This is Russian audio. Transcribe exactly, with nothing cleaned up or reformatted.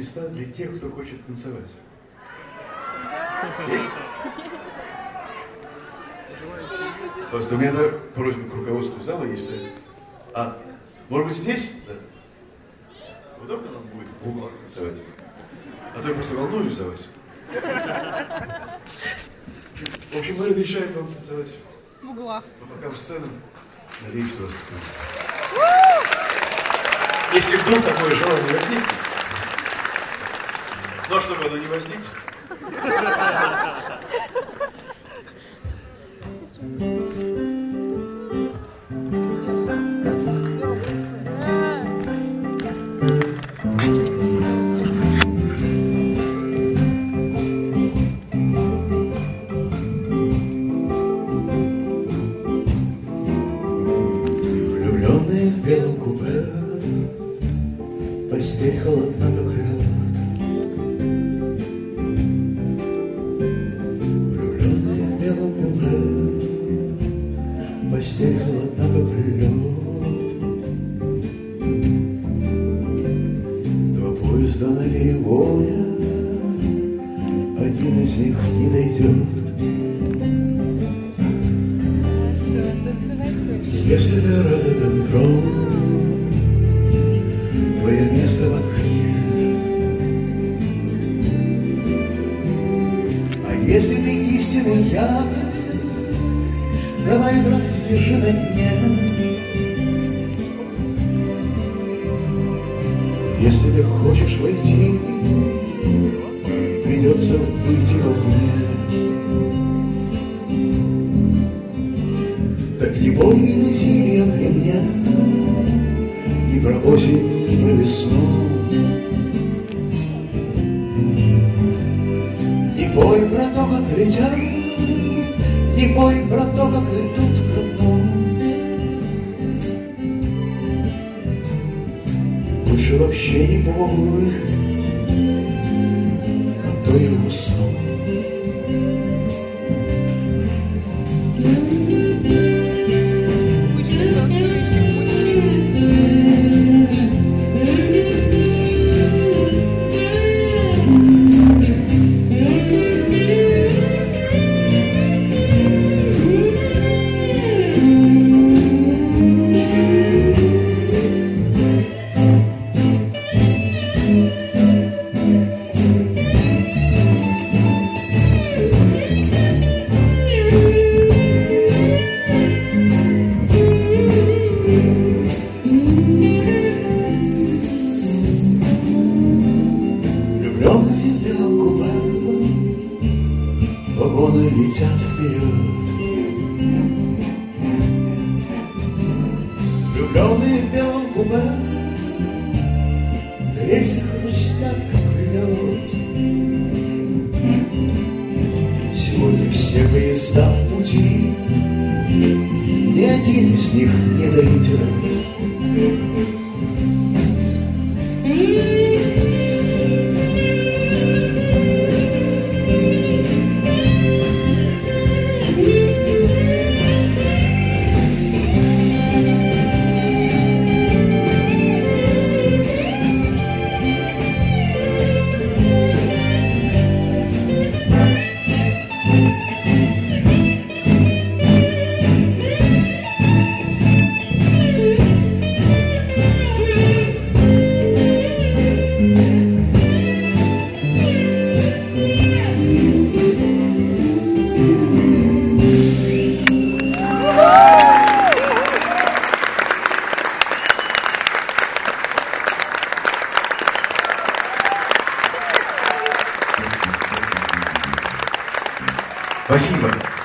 места для тех, кто хочет танцевать? Есть? Просто у меня просьба к руководству зала, если... А, может быть, здесь? Да. Вдруг она будет в углах танцевать? А то я просто волнуюсь за вас. В общем, мы разрешаем вам танцевать в углах. По бокам сцены. Надеюсь, что вас такое. Если вдруг такое желание возникнет, но чтобы оно не возникло. Влюбленные в белом купе, постель холодна, как лед. Влюбленные в белом купе, постель холодна, как лед. Два поезда на перегоне, один из них не дойдет. Если ты рододендрон, твое место в окне. А если ты истинный ягод, давай, брат, лежи на дне. Если ты хочешь войти, придется выйти вовне. Так не бой и на зелье применяться, ни про осень, ни про весну. Не бой про то, как летят, не бой про то, как идут ко дну. Лучше вообще не бой, а то я усну. Влюбленные в белом купе, вагоны летят вперед. Влюбленные в белом купе, рельсы хрустят, как лед. Сегодня все поезда в пути, ни один из них не дойдет. Спасибо.